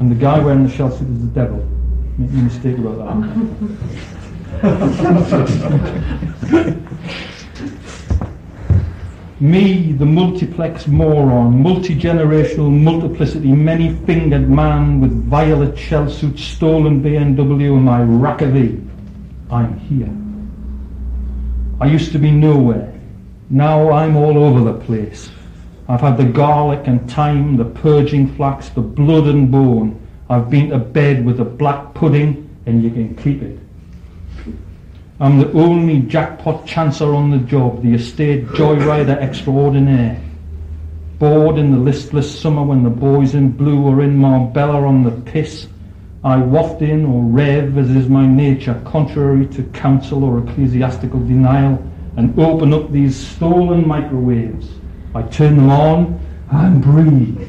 And the guy wearing the shell suit is the devil. Make no mistake about that. Me, the multiplex moron, multi-generational multiplicity, many-fingered man with violet shell suit, stolen BMW and my rack of E. I'm here. I used to be nowhere. Now I'm all over the place. I've had the garlic and thyme, the purging flax, the blood and bone. I've been to bed with the black pudding, and you can keep it. I'm the only jackpot chancer on the job, the estate joyrider extraordinaire. Bored in the listless summer when the boys in blue are in Marbella on the piss, I waft in or rev, as is my nature, contrary to counsel or ecclesiastical denial, and open up these stolen microwaves. I turn them on and breathe.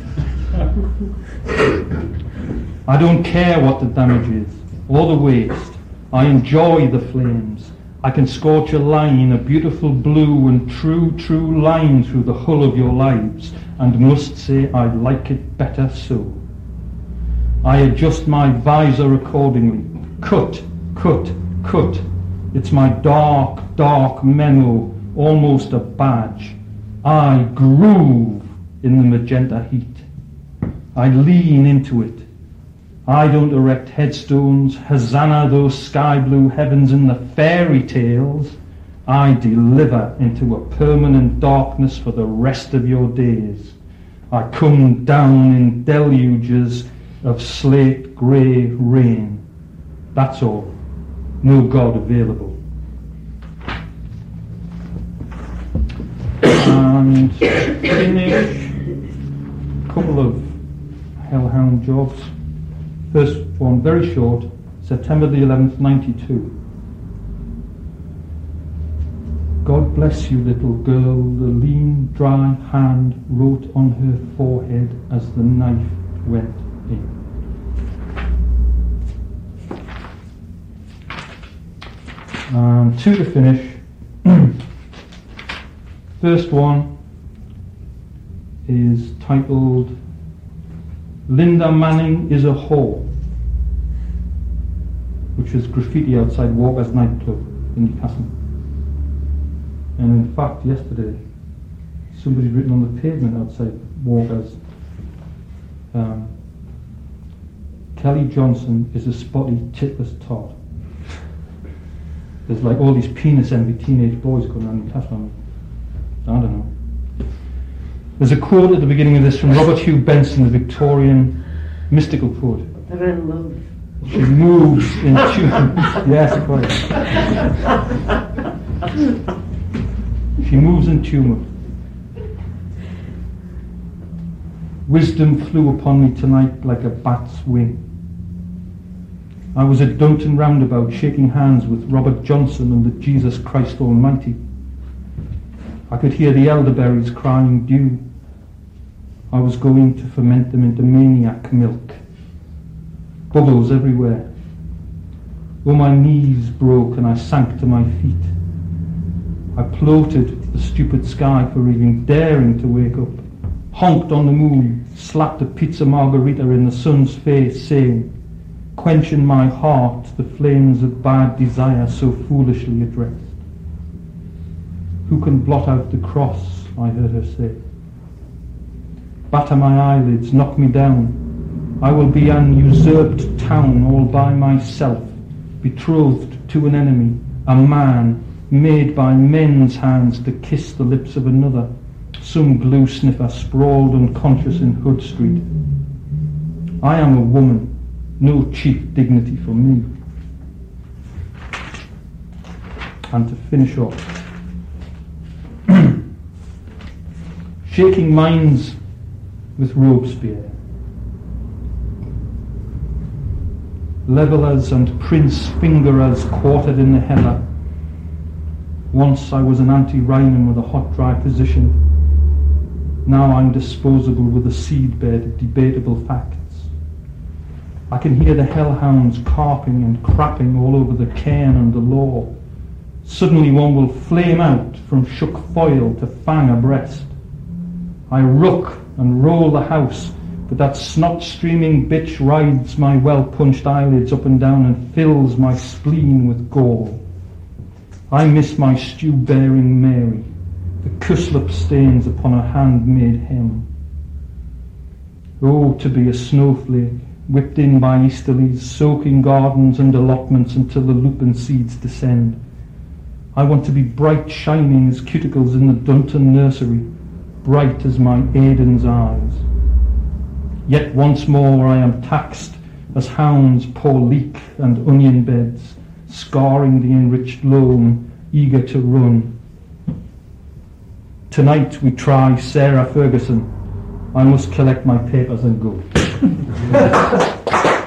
I don't care what the damage is, or the waste. I enjoy the flames. I can scorch a line, a beautiful blue and true line through the hull of your lives, and must say I'd like it better so. I adjust my visor accordingly. Cut, cut, cut. It's my dark memo, almost a badge. I groove in the magenta heat. I lean into it. I don't erect headstones, hosanna those sky blue heavens in the fairy tales. I deliver into a permanent darkness for the rest of your days. I come down in deluges of slate grey rain. That's all. No God available. And finish a couple of hellhound jobs. First one, very short, September the 11th, 92. God bless you, little girl, the lean, dry hand wrote on her forehead as the knife went in. And two to finish. First one is titled Linda Manning is a Whore, which was graffiti outside Walker's nightclub in Newcastle. And in fact, yesterday, somebody's written on the pavement outside Walker's, Kelly Johnson is a spotty, titless tart. There's like all these penis envy teenage boys going on Newcastle. I don't know. There's a quote at the beginning of this from Robert Hugh Benson, the Victorian mystical poet. They're in love. She moves in tune. Yes, quite. She moves in tune. Wisdom flew upon me tonight like a bat's wing. I was at Dunton Roundabout shaking hands with Robert Johnson and the Jesus Christ Almighty. I could hear the elderberries crying dew. I was going to ferment them into maniac milk. Bubbles everywhere. Oh, my knees broke and I sank to my feet. I plotted the stupid sky for even daring to wake up, honked on the moon, slapped a pizza margarita in the sun's face, saying, quench in my heart the flames of bad desire so foolishly addressed. Who can blot out the cross, I heard her say. Batter my eyelids, knock me down. I will be an usurped town all by myself, betrothed to an enemy, a man made by men's hands to kiss the lips of another, some glue sniffer sprawled unconscious in Hood Street. I am a woman, no cheap dignity for me. And to finish off, shaking minds with Robespierre. Levellers and prince fingerers quartered in the heather. Once I was an anti-Ryman with a hot dry position. Now I'm disposable with a seedbed of debatable facts. I can hear the hellhounds carping and crapping all over the cairn and the law. Suddenly one will flame out from shook foil to fang abreast. I ruck and roll the house, But that snot-streaming bitch rides my well-punched eyelids up and down and fills my spleen with gall. I miss my stew-bearing Mary, the cuslip stains upon her hand-made hem. Oh, to be a snowflake, whipped in by easterlies, soaking gardens and allotments until the lupin seeds descend. I want to be bright shining as cuticles in the Dunton nursery, bright as my Aiden's eyes. Yet once more I am taxed as hounds pour leek and onion beds, scarring the enriched loam, eager to run. Tonight we try Sarah Ferguson. I must collect my papers and go.